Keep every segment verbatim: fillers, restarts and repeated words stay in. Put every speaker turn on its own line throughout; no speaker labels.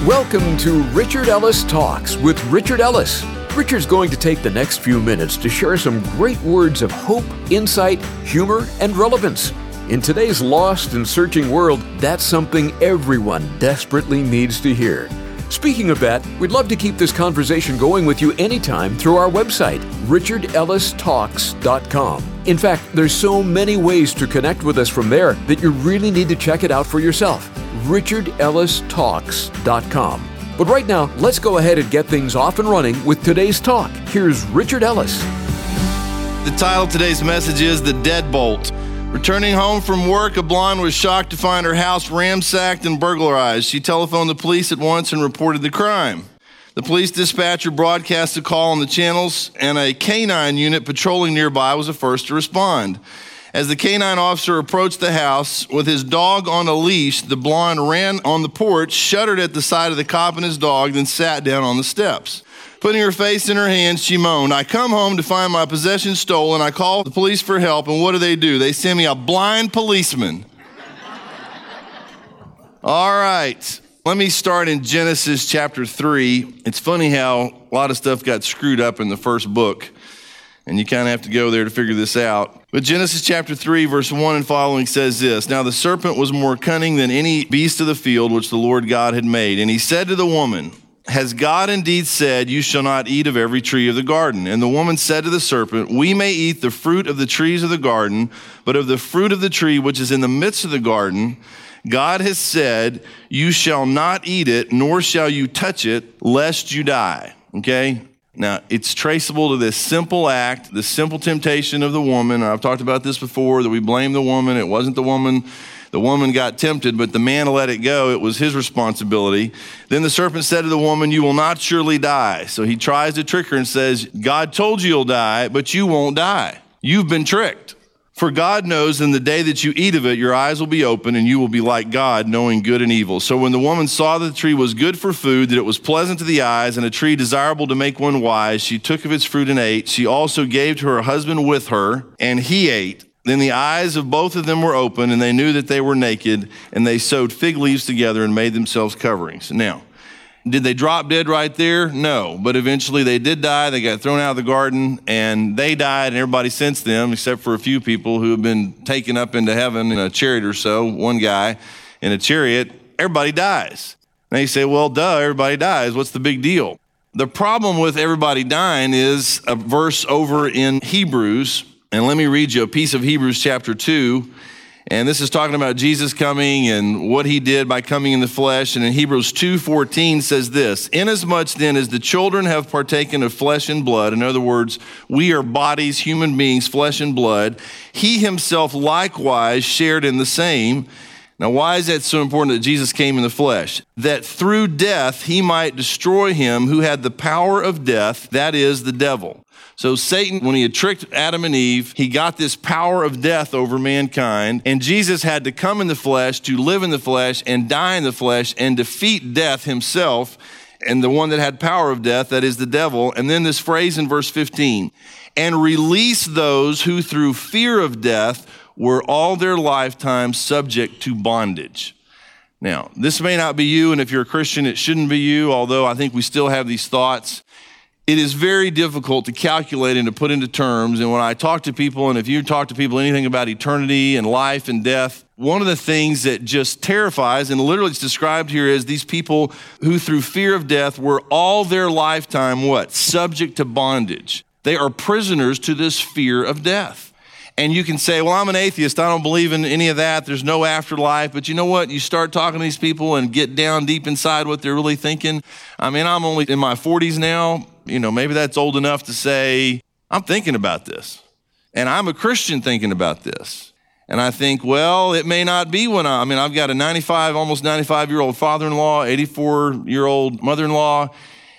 Welcome to Richard Ellis Talks with Richard Ellis. Richard's going to take the next few minutes to share some great words of hope, insight, humor, and relevance. In today's lost and searching world, that's something everyone desperately needs to hear. Speaking of that, we'd love to keep this conversation going with you anytime through our website, richard ellis talks dot com. In fact, there's so many ways to connect with us from there that you really need to check it out for yourself, richard ellis talks dot com. But right now, let's go ahead and get things off and running with today's talk. Here's Richard Ellis.
The title of today's message is The Deadbolt. Returning home from work, a blonde was shocked to find her house ransacked and burglarized. She telephoned the police at once and reported the crime. The police dispatcher broadcast a call on the channels, and a canine unit patrolling nearby was the first to respond. As the canine officer approached the house with his dog on a leash, the blonde ran on the porch, shuddered at the sight of the cop and his dog, then sat down on the steps. Putting her face in her hands, she moaned, "I come home to find my possessions stolen. I call the police for help, and what do they do? They send me a blind policeman." All right, let me start in Genesis chapter three. It's funny how a lot of stuff got screwed up in the first book, and you kind of have to go there to figure this out. But Genesis chapter three, verse one and following says this, "Now the serpent was more cunning than any beast of the field which the Lord God had made. And he said to the woman, 'Has God indeed said, you shall not eat of every tree of the garden?' And the woman said to the serpent, 'We may eat the fruit of the trees of the garden, but of the fruit of the tree which is in the midst of the garden, God has said, you shall not eat it, nor shall you touch it, lest you die.'" Okay? Now, it's traceable to this simple act, the simple temptation of the woman. I've talked about this before, that we blame the woman. It wasn't the woman. The woman got tempted, but the man let it go. It was his responsibility. Then the serpent said to the woman, "You will not surely die." So he tries to trick her and says, "God told you you'll die, but you won't die. You've been tricked. For God knows in the day that you eat of it, your eyes will be open and you will be like God, knowing good and evil." So when the woman saw that the tree was good for food, that it was pleasant to the eyes, and a tree desirable to make one wise, she took of its fruit and ate. She also gave to her husband with her, and he ate. Then the eyes of both of them were open, and they knew that they were naked, and they sewed fig leaves together and made themselves coverings. Now, did they drop dead right there? No, but eventually they did die. They got thrown out of the garden, and they died, and everybody since them, except for a few people who have been taken up into heaven in a chariot or so, one guy in a chariot, everybody dies. And they say, well, duh, everybody dies. What's the big deal? The problem with everybody dying is a verse over in Hebrews. And let me read you a piece of Hebrews chapter two. And this is talking about Jesus coming and what he did by coming in the flesh. And in Hebrews two fourteen says this, "Inasmuch then as the children have partaken of flesh and blood," in other words, we are bodies, human beings, flesh and blood, "he himself likewise shared in the same." Now, why is that so important that Jesus came in the flesh? "That through death he might destroy him who had the power of death, that is, the devil." So Satan, when he had tricked Adam and Eve, he got this power of death over mankind, and Jesus had to come in the flesh, to live in the flesh, and die in the flesh, and defeat death himself, and the one that had power of death, that is the devil. And then this phrase in verse fifteen, "And release those who through fear of death were all their lifetime subject to bondage." Now, this may not be you, and if you're a Christian, it shouldn't be you, although I think we still have these thoughts. It is very difficult to calculate and to put into terms. And when I talk to people, and if you talk to people anything about eternity and life and death, one of the things that just terrifies, and literally it's described here as these people who through fear of death were all their lifetime, what? Subject to bondage. They are prisoners to this fear of death. And you can say, well, I'm an atheist. I don't believe in any of that. There's no afterlife. But you know what? You start talking to these people and get down deep inside what they're really thinking. I mean, I'm only in my forties now. You know, maybe that's old enough to say, I'm thinking about this. And I'm a Christian thinking about this. And I think, well, it may not be when I, I mean, I've got a ninety-five, almost ninety-five-year-old father-in-law, eighty-four-year-old mother-in-law.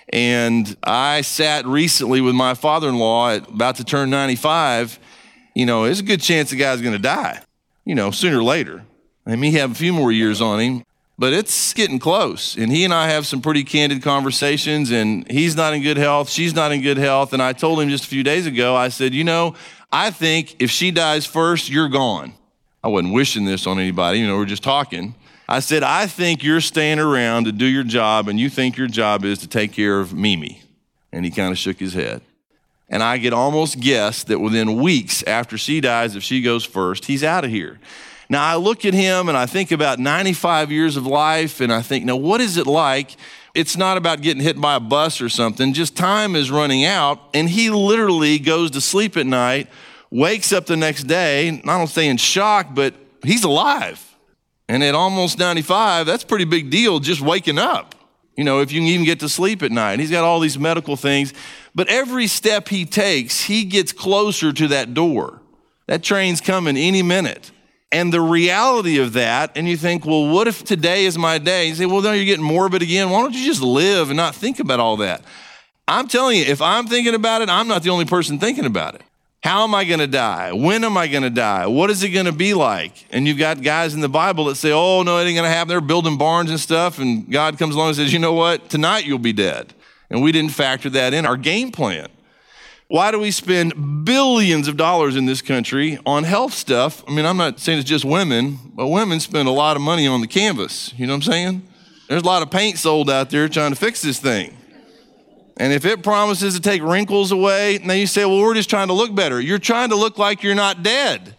And I sat recently with my father-in-law at about to turn ninety-five. You know, there's a good chance the guy's going to die, you know, sooner or later. I mean, he have a few more years on him. But it's getting close, and he and I have some pretty candid conversations, and he's not in good health, she's not in good health, and I told him just a few days ago, I said, you know, I think if she dies first, you're gone. I wasn't wishing this on anybody, you know, we're just talking. I said, I think you're staying around to do your job, and you think your job is to take care of Mimi. And he kind of shook his head. And I could almost guess that within weeks after she dies, if she goes first, he's out of here. Now, I look at him and I think about ninety-five years of life, and I think, now, what is it like? It's not about getting hit by a bus or something. Just time is running out, and he literally goes to sleep at night, wakes up the next day, I don't say in shock, but he's alive. And at almost ninety-five, that's a pretty big deal just waking up. You know, if you can even get to sleep at night. He's got all these medical things. But every step he takes, he gets closer to that door. That train's coming any minute. And the reality of that, and you think, well, what if today is my day? You say, well, no, you're getting morbid again. Why don't you just live and not think about all that? I'm telling you, if I'm thinking about it, I'm not the only person thinking about it. How am I going to die? When am I going to die? What is it going to be like? And you've got guys in the Bible that say, oh, no, it ain't going to happen. They're building barns and stuff. And God comes along and says, you know what? Tonight you'll be dead. And we didn't factor that in our game plan. Why do we spend billions of dollars in this country on health stuff? I mean, I'm not saying it's just women, but women spend a lot of money on the canvas. You know what I'm saying? There's a lot of paint sold out there trying to fix this thing. And if it promises to take wrinkles away, now you say, well, we're just trying to look better. You're trying to look like you're not dead.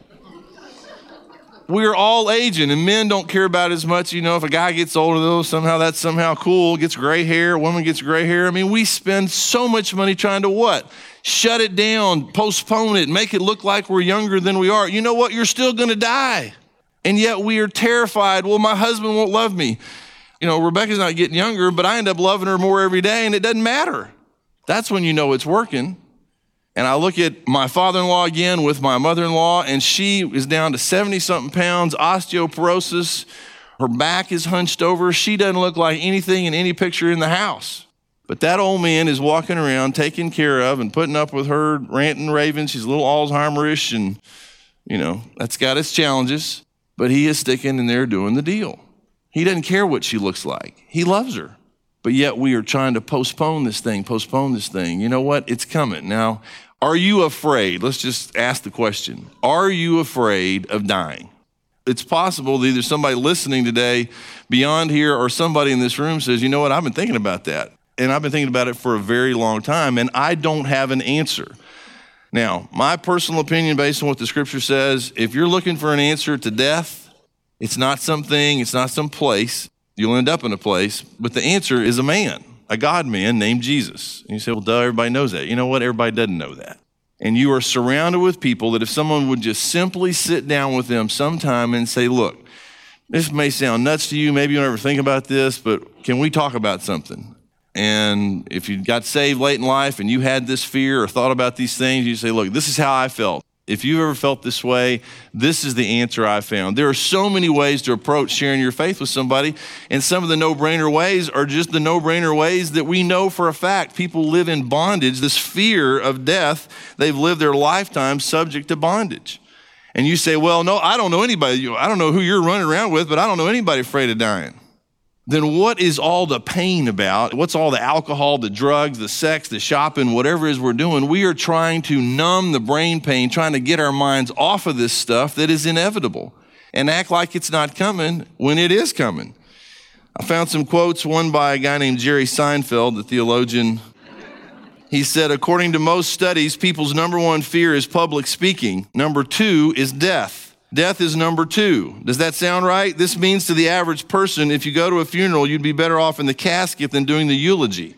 We're all aging, and men don't care about it as much. You know, if a guy gets older, though, somehow that's somehow cool, gets gray hair, a woman gets gray hair. I mean, we spend so much money trying to what? Shut it down, postpone it, make it look like we're younger than we are. You know what? You're still going to die. And yet we are terrified. Well, my husband won't love me. You know, Rebecca's not getting younger, but I end up loving her more every day, and it doesn't matter. That's when you know it's working. And I look at my father-in-law again with my mother-in-law, and she is down to seventy-something pounds, osteoporosis. Her back is hunched over. She doesn't look like anything in any picture in the house. But that old man is walking around, taken care of, and putting up with her ranting and raving. She's a little Alzheimer-ish, and, you know, that's got its challenges. But he is sticking in there doing the deal. He doesn't care what she looks like. He loves her. But yet we are trying to postpone this thing, postpone this thing. You know what? It's coming. Now, are you afraid? Let's just ask the question. Are you afraid of dying? It's possible that either somebody listening today beyond here or somebody in this room says, you know what? I've been thinking about that. And I've been thinking about it for a very long time, and I don't have an answer. Now, my personal opinion based on what the scripture says, if you're looking for an answer to death, it's not something, it's not some place. You'll end up in a place, but the answer is a man, a God man named Jesus. And you say, well, duh, everybody knows that. You know what? Everybody doesn't know that. And you are surrounded with people that if someone would just simply sit down with them sometime and say, look, this may sound nuts to you. Maybe you don't ever think about this, but can we talk about something? And if you got saved late in life and you had this fear or thought about these things, you say, look, this is how I felt. If you've ever felt this way, this is the answer I found. There are so many ways to approach sharing your faith with somebody, and some of the no-brainer ways are just the no-brainer ways that we know for a fact. People live in bondage, this fear of death. They've lived their lifetime subject to bondage. And you say, well, no, I don't know anybody. I don't know who you're running around with, but I don't know anybody afraid of dying. Then what is all the pain about? What's all the alcohol, the drugs, the sex, the shopping, whatever it is we're doing? We are trying to numb the brain pain, trying to get our minds off of this stuff that is inevitable and act like it's not coming when it is coming. I found some quotes, one by a guy named Jerry Seinfeld, the theologian. He said, according to most studies, people's number one fear is public speaking. Number two is death. Death is number two. Does that sound right? This means to the average person, if you go to a funeral, you'd be better off in the casket than doing the eulogy.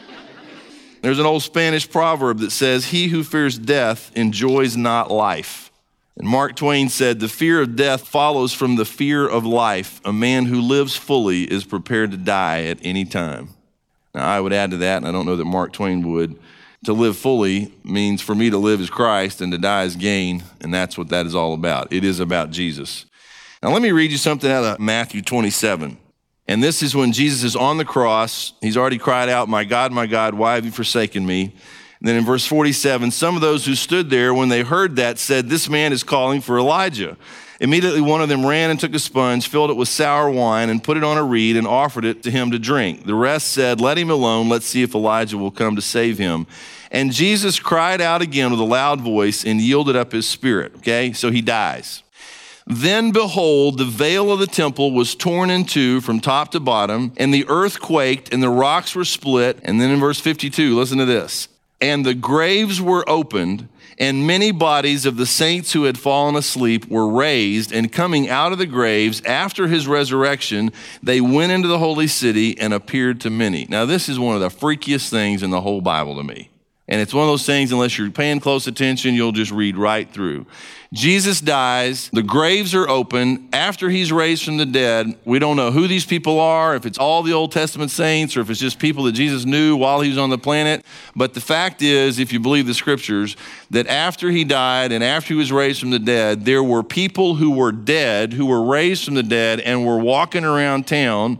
There's an old Spanish proverb that says, he who fears death enjoys not life. And Mark Twain said, the fear of death follows from the fear of life. A man who lives fully is prepared to die at any time. Now, I would add to that, and I don't know that Mark Twain would, to live fully means for me to live as Christ and to die as gain, and that's what that is all about. It is about Jesus. Now let me read you something out of Matthew twenty-seven. And this is when Jesus is on the cross. He's already cried out, my God, my God, why have you forsaken me? And then in verse forty-seven, some of those who stood there when they heard that said, this man is calling for Elijah. Immediately one of them ran and took a sponge, filled it with sour wine, and put it on a reed and offered it to him to drink. The rest said, let him alone. Let's see if Elijah will come to save him. And Jesus cried out again with a loud voice and yielded up his spirit. Okay, so he dies. Then behold, the veil of the temple was torn in two from top to bottom, and the earth quaked, and the rocks were split. And then in verse fifty-two, listen to this. And the graves were opened, and many bodies of the saints who had fallen asleep were raised, and coming out of the graves after his resurrection, they went into the holy city and appeared to many. Now, this is one of the freakiest things in the whole Bible to me. And it's one of those things, unless you're paying close attention, you'll just read right through. Jesus dies, the graves are open. After he's raised from the dead, we don't know who these people are, if it's all the Old Testament saints or if it's just people that Jesus knew while he was on the planet. But the fact is, if you believe the scriptures, that after he died and after he was raised from the dead, there were people who were dead, who were raised from the dead and were walking around town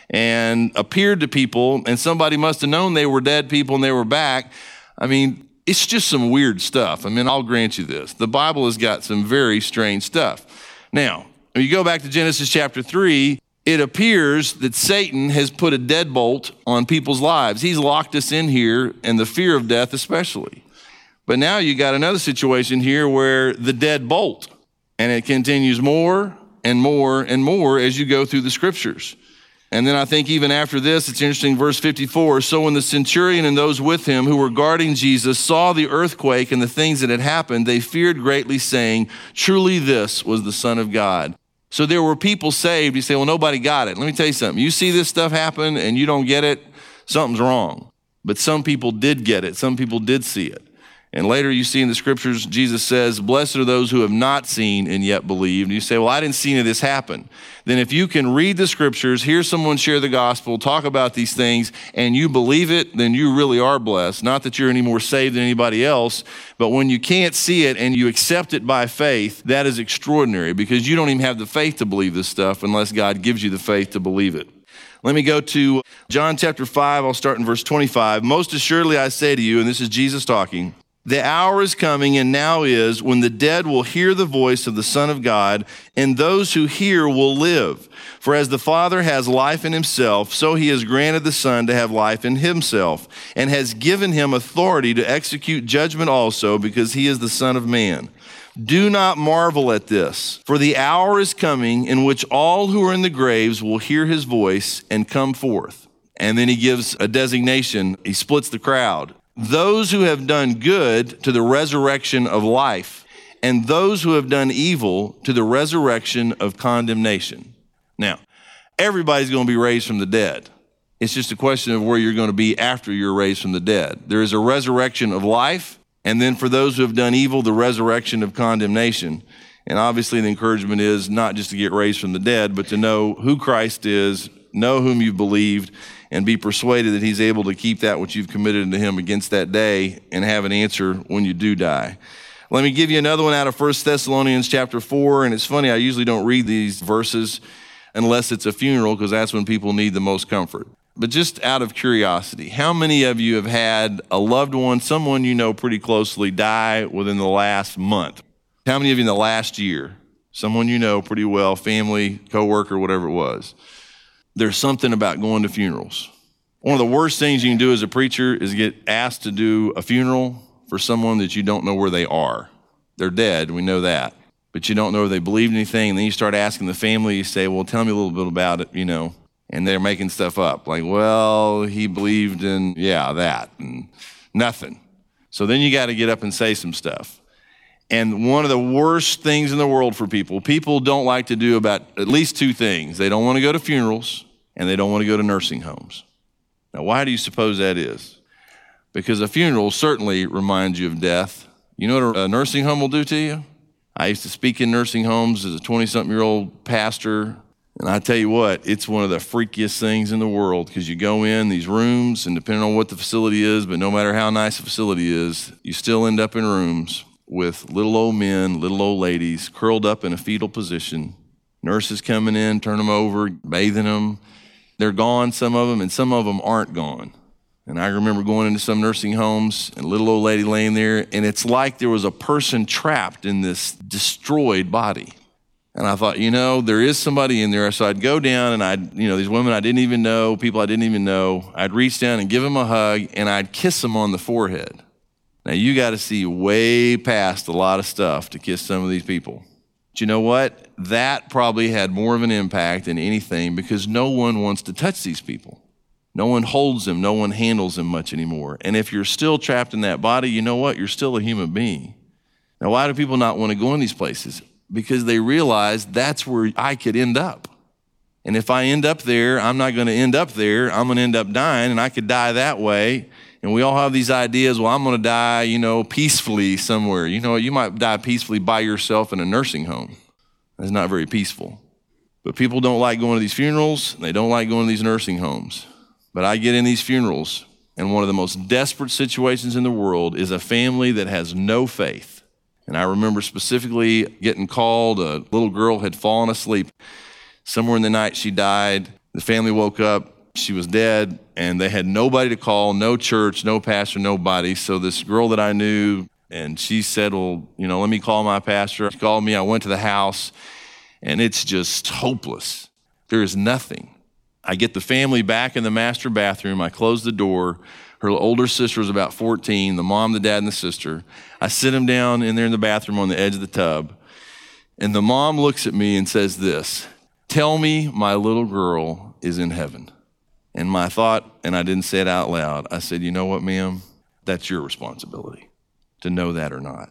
and appeared to people, and somebody must have known they were dead people and they were back. I mean, it's just some weird stuff. I mean, I'll grant you this. The Bible has got some very strange stuff. Now, when you go back to Genesis chapter three, it appears that Satan has put a deadbolt on people's lives. He's locked us in here, and the fear of death especially. But now you got another situation here where the deadbolt, and it continues more and more and more as you go through the scriptures. And then I think even after this, it's interesting, verse fifty-four, so when the centurion and those with him who were guarding Jesus saw the earthquake and the things that had happened, they feared greatly, saying, truly this was the Son of God. So there were people saved. You say, well, nobody got it. Let me tell you something. You see this stuff happen and you don't get it, something's wrong. But some people did get it. Some people did see it. And later you see in the scriptures, Jesus says, blessed are those who have not seen and yet believed. And you say, well, I didn't see any of this happen. Then if you can read the scriptures, hear someone share the gospel, talk about these things, and you believe it, then you really are blessed. Not that you're any more saved than anybody else, but when you can't see it and you accept it by faith, that is extraordinary because you don't even have the faith to believe this stuff unless God gives you the faith to believe it. Let me go to John chapter five. I'll start in verse twenty-five. Most assuredly I say to you, and this is Jesus talking, the hour is coming and now is when the dead will hear the voice of the Son of God, and those who hear will live. For as the Father has life in himself, so he has granted the Son to have life in himself, and has given him authority to execute judgment also, because he is the Son of Man. Do not marvel at this, for the hour is coming in which all who are in the graves will hear his voice and come forth. And then he gives a designation. He splits the crowd. Those who have done good to the resurrection of life, and those who have done evil to the resurrection of condemnation. Now, everybody's going to be raised from the dead. It's just a question of where you're going to be after you're raised from the dead. There is a resurrection of life, and then for those who have done evil, the resurrection of condemnation. And obviously the encouragement is not just to get raised from the dead, but to know who Christ is, know whom you've believed, and be persuaded that he's able to keep that which you've committed to him against that day and have an answer when you do die. Let me give you another one out of First Thessalonians chapter four. And it's funny, I usually don't read these verses unless it's a funeral because that's when people need the most comfort. But just out of curiosity, how many of you have had a loved one, someone you know pretty closely, die within the last month? How many of you in the last year? Someone you know pretty well, family, coworker, whatever it was. There's something about going to funerals. One of the worst things you can do as a preacher is get asked to do a funeral for someone that you don't know where they are. They're dead, we know that, but you don't know if they believed anything. And then you start asking the family, you say, well, tell me a little bit about it, you know, and they're making stuff up. Like, well, he believed in, yeah, that, and nothing. So then you got to get up and say some stuff. And one of the worst things in the world for people, people don't like to do about at least two things. They don't want to go to funerals, and they don't want to go to nursing homes. Now, why do you suppose that is? Because a funeral certainly reminds you of death. You know what a nursing home will do to you? I used to speak in nursing homes as a twenty-something-year-old pastor, and I tell you what, it's one of the freakiest things in the world because you go in these rooms, and depending on what the facility is, but no matter how nice the facility is, you still end up in rooms with little old men, little old ladies, curled up in a fetal position. Nurses coming in, turn them over, bathing them. They're gone, some of them, and some of them aren't gone. And I remember going into some nursing homes and a little old lady laying there, and it's like there was a person trapped in this destroyed body. And I thought, you know, there is somebody in there. So I'd go down and I'd, you know, these women I didn't even know, people I didn't even know, I'd reach down and give them a hug, and I'd kiss them on the forehead. Now, you got to see way past a lot of stuff to kiss some of these people. But you know what? that probably had more of an impact than anything because no one wants to touch these people. No one holds them. No one handles them much anymore. And if you're still trapped in that body, you know what? You're still a human being. Now, why do people not want to go in these places? Because they realize that's where I could end up. And if I end up there, I'm not going to end up there. I'm going to end up dying, and I could die that way. And we all have these ideas, well, I'm going to die, you know, peacefully somewhere. You know, you might die peacefully by yourself in a nursing home. That's not very peaceful. But people don't like going to these funerals, and they don't like going to these nursing homes. But I get in these funerals, and one of the most desperate situations in the world is a family that has no faith. And I remember specifically getting called. A little girl had fallen asleep. Somewhere in the night, she died. The family woke up. She was dead, and they had nobody to call, no church, no pastor, nobody. So this girl that I knew, and she said, well, you know, let me call my pastor. She called me. I went to the house, and it's just hopeless. There is nothing. I get the family back in the master bathroom. I close the door. Her older sister was about fourteen, the mom, the dad, and the sister. I sit them down in there in the bathroom on the edge of the tub. And the mom looks at me and says this, tell me my little girl is in heaven. And my thought, and I didn't say it out loud, I said, you know what, ma'am? That's your responsibility to know that or not.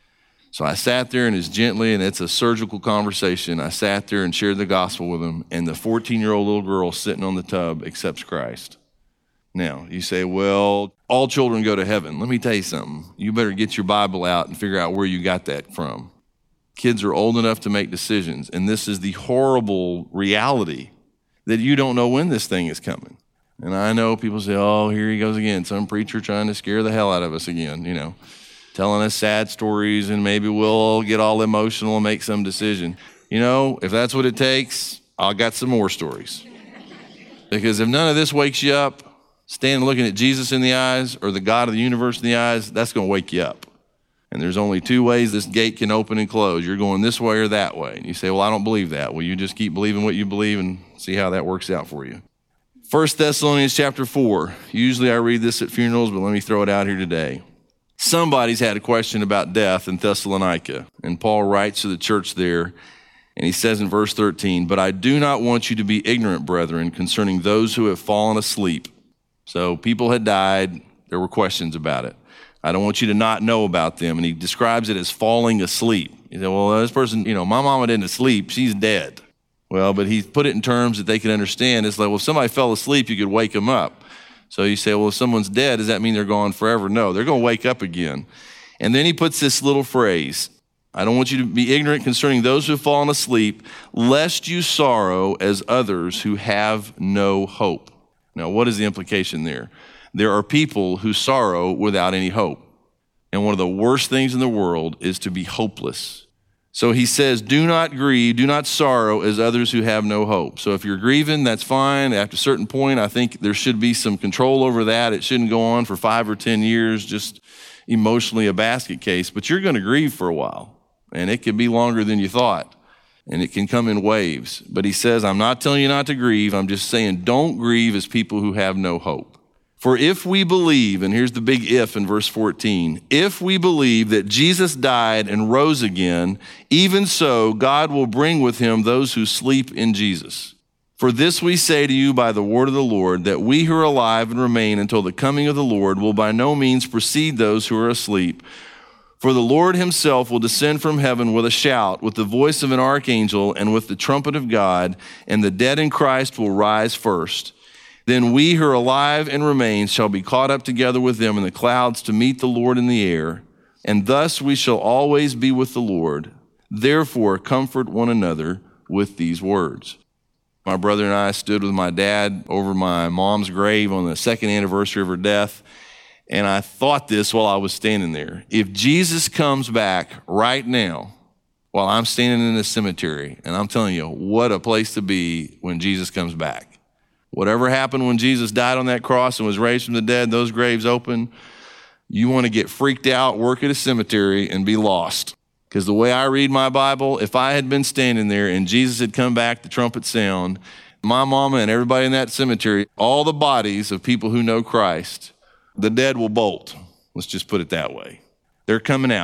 So I sat there, and as gently, and it's a surgical conversation, I sat there and shared the gospel with them, and the fourteen-year-old little girl sitting on the tub accepts Christ. Now, you say, well, all children go to heaven. Let me tell you something. You better get your Bible out and figure out where you got that from. Kids are old enough to make decisions, and this is the horrible reality that you don't know when this thing is coming. And I know people say, oh, here he goes again, some preacher trying to scare the hell out of us again, you know, telling us sad stories, and maybe we'll get all emotional and make some decision. You know, if that's what it takes, I've got some more stories. Because if none of this wakes you up, standing looking at Jesus in the eyes or the God of the universe in the eyes, that's going to wake you up. And there's only two ways this gate can open and close. You're going this way or that way. And you say, well, I don't believe that. Well, you just keep believing what you believe and see how that works out for you. First Thessalonians chapter four. Usually I read this at funerals, but let me throw it out here today. Somebody's had a question about death in Thessalonica, and Paul writes to the church there, and he says in verse thirteen, but I do not want you to be ignorant, brethren, concerning those who have fallen asleep. So people had died. There were questions about it. I don't want you to not know about them. And he describes it as falling asleep. He said, well, this person, you know, my mama didn't sleep. She's dead. Well, but he put it in terms that they could understand. It's like, well, if somebody fell asleep, you could wake them up. So you say, well, if someone's dead, does that mean they're gone forever? No, they're going to wake up again. And then he puts this little phrase, I don't want you to be ignorant concerning those who have fallen asleep, lest you sorrow as others who have no hope. Now, what is the implication there? There are people who sorrow without any hope. And one of the worst things in the world is to be hopeless. So he says, do not grieve, do not sorrow as others who have no hope. So if you're grieving, that's fine. After a certain point, I think there should be some control over that. It shouldn't go on for five or ten years, just emotionally a basket case. But you're going to grieve for a while, and it can be longer than you thought, and it can come in waves. But he says, I'm not telling you not to grieve. I'm just saying don't grieve as people who have no hope. For if we believe, and here's the big if in verse fourteen, if we believe that Jesus died and rose again, even so God will bring with him those who sleep in Jesus. For this we say to you by the word of the Lord, that we who are alive and remain until the coming of the Lord will by no means precede those who are asleep. For the Lord himself will descend from heaven with a shout, with the voice of an archangel, and with the trumpet of God, and the dead in Christ will rise first. Then we who are alive and remain shall be caught up together with them in the clouds to meet the Lord in the air, and thus we shall always be with the Lord. Therefore, comfort one another with these words. My brother and I stood with my dad over my mom's grave on the second anniversary of her death, and I thought this while I was standing there. If Jesus comes back right now, while I'm standing in the cemetery, and I'm telling you, what a place to be when Jesus comes back. Whatever happened when Jesus died on that cross and was raised from the dead, those graves open, you want to get freaked out, work at a cemetery, and be lost. Because the way I read my Bible, if I had been standing there and Jesus had come back, the trumpet sound, my mama and everybody in that cemetery, all the bodies of people who know Christ, the dead will bolt. Let's just put it that way. They're coming out.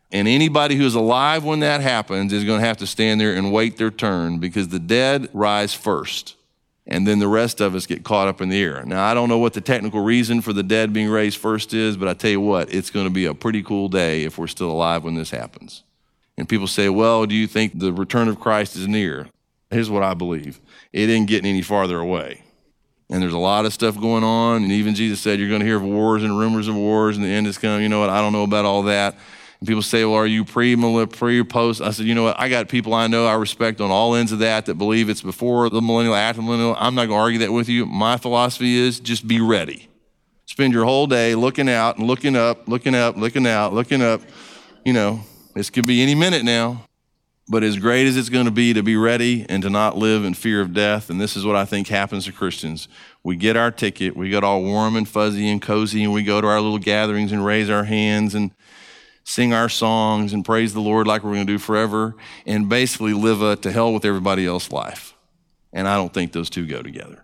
And anybody who's alive when that happens is going to have to stand there and wait their turn, because the dead rise first, and then the rest of us get caught up in the air. Now, I don't know what the technical reason for the dead being raised first is, but I tell you what, it's going to be a pretty cool day if we're still alive when this happens. And people say, well, do you think the return of Christ is near? Here's what I believe. It isn't getting any farther away. And there's a lot of stuff going on, and even Jesus said you're going to hear of wars and rumors of wars, and the end is coming. You know what, I don't know about all that. And people say, well, are you pre-millennial, pre or post? I said, you know what, I got people I know I respect on all ends of that that believe it's before the millennial, after the millennial. I'm not going to argue that with you. My philosophy is just be ready. Spend your whole day looking out and looking up, looking up, looking out, looking up. You know, this could be any minute now. But as great as it's going to be to be ready and to not live in fear of death, and this is what I think happens to Christians. We get our ticket, we get all warm and fuzzy and cozy, and we go to our little gatherings and raise our hands and sing our songs and praise the Lord like we're going to do forever, and basically live a to hell with everybody else life. And I don't think those two go together.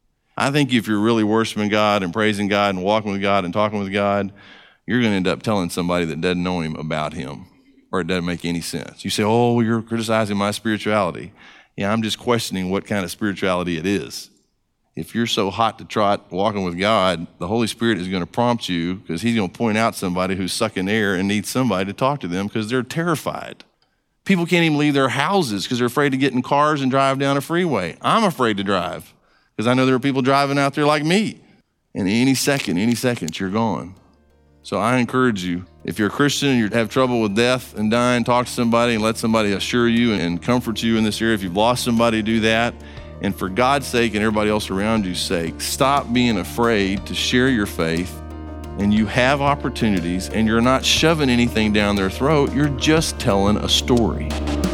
I think if you're really worshiping God and praising God and walking with God and talking with God, you're going to end up telling somebody that doesn't know him about him, or it doesn't make any sense. You say, oh, you're criticizing my spirituality. Yeah, I'm just questioning what kind of spirituality it is. If you're so hot to trot walking with God, the Holy Spirit is going to prompt you, because he's going to point out somebody who's sucking air and needs somebody to talk to them because they're terrified. People can't even leave their houses because they're afraid to get in cars and drive down a freeway. I'm afraid to drive because I know there are people driving out there like me. And any second, any second, you're gone. So I encourage you, if you're a Christian and you have trouble with death and dying, talk to somebody and let somebody assure you and comfort you in this area. If you've lost somebody, do that. And for God's sake and everybody else around you's sake, stop being afraid to share your faith. And you have opportunities, and you're not shoving anything down their throat. You're just telling a story.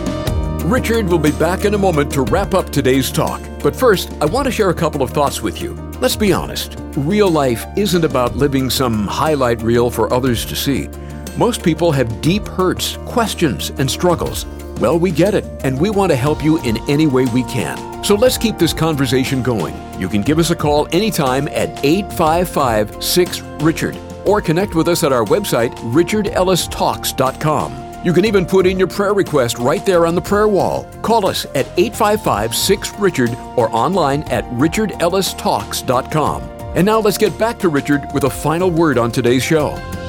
Richard will be back in a moment to wrap up today's talk. But first, I want to share a couple of thoughts with you. Let's be honest. Real life isn't about living some highlight reel for others to see. Most people have deep hurts, questions, and struggles. Well, we get it, and we want to help you in any way we can. So let's keep this conversation going. You can give us a call anytime at eight five five, six, Richard, or connect with us at our website, richard ellis talks dot com. You can even put in your prayer request right there on the prayer wall. Call us at eight five five, six, Richard or online at richard ellis talks dot com. And now let's get back to Richard with a final word on today's show.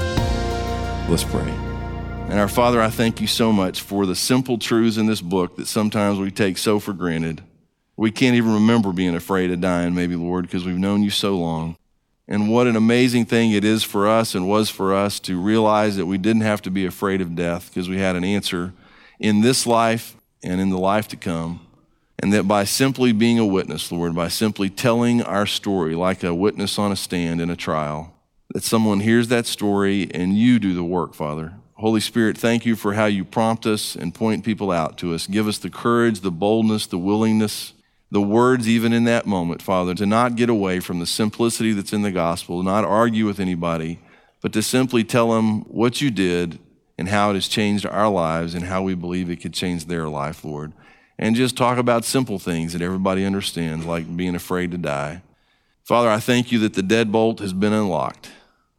Let's pray. And our Father, I thank you so much for the simple truths in this book that sometimes we take so for granted. We can't even remember being afraid of dying, maybe, Lord, because we've known you so long. And what an amazing thing it is for us and was for us to realize that we didn't have to be afraid of death because we had an answer in this life and in the life to come. And that by simply being a witness, Lord, by simply telling our story like a witness on a stand in a trial, that someone hears that story and you do the work, Father. Holy Spirit, thank you for how you prompt us and point people out to us. Give us the courage, the boldness, the willingness, the words even in that moment, Father, to not get away from the simplicity that's in the gospel, not argue with anybody, but to simply tell them what you did and how it has changed our lives and how we believe it could change their life, Lord. And just talk about simple things that everybody understands, like being afraid to die. Father, I thank you that the deadbolt has been unlocked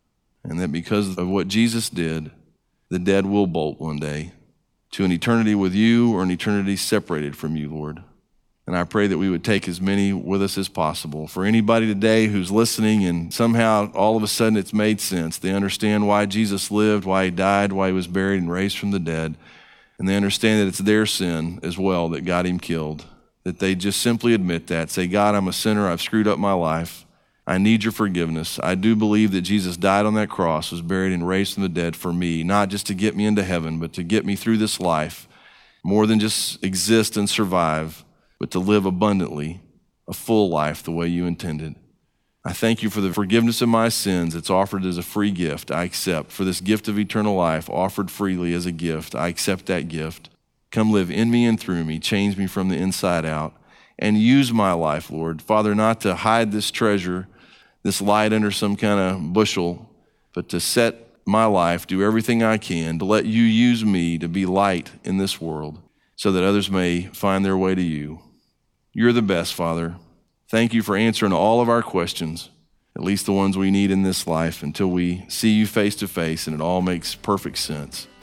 and that because of what Jesus did, the dead will bolt one day to an eternity with you or an eternity separated from you, Lord. And I pray that we would take as many with us as possible. For anybody today who's listening and somehow all of a sudden it's made sense, they understand why Jesus lived, why he died, why he was buried and raised from the dead, and they understand that it's their sin as well that got him killed, that they just simply admit that, say, God, I'm a sinner, I've screwed up my life. I need your forgiveness. I do believe that Jesus died on that cross, was buried and raised from the dead for me, not just to get me into heaven, but to get me through this life, more than just exist and survive, but to live abundantly, a full life the way you intended. I thank you for the forgiveness of my sins. It's offered as a free gift. I accept. For this gift of eternal life offered freely as a gift, I accept that gift. Come live in me and through me. Change me from the inside out. And use my life, Lord. Father, not to hide this treasure, this light under some kind of bushel, but to set my life, do everything I can to let you use me to be light in this world so that others may find their way to you. You're the best, Father. Thank you for answering all of our questions, at least the ones we need in this life, until we see you face to face and it all makes perfect sense.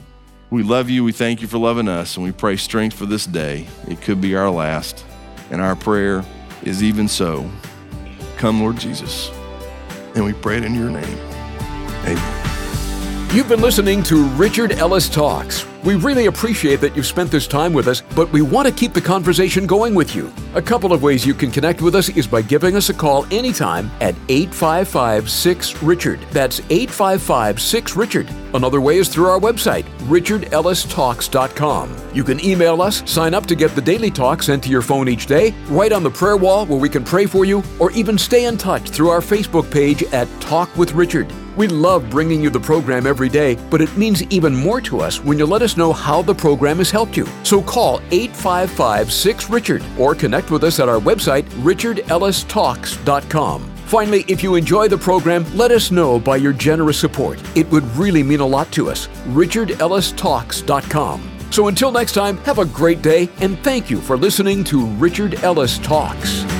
We love you. We thank you for loving us, and we pray strength for this day. It could be our last, and our prayer is even so. Come, Lord Jesus. And we pray it in your name. Amen.
You've been listening to Richard Ellis Talks. We really appreciate that you've spent this time with us, but we want to keep the conversation going with you. A couple of ways you can connect with us is by giving us a call anytime at eight five five, six, Richard. That's eight five five, six, Richard. Another way is through our website, richard ellis talks dot com. You can email us, sign up to get the daily talk sent to your phone each day, write on the prayer wall where we can pray for you, or even stay in touch through our Facebook page at Talk with Richard. We love bringing you the program every day, but it means even more to us when you let us know how the program has helped you. So call eight five five, six, Richard or connect with us at our website, richard ellis talks dot com. Finally, if you enjoy the program, let us know by your generous support. It would really mean a lot to us. richard ellis talks dot com. So until next time, have a great day, and thank you for listening to Richard Ellis Talks.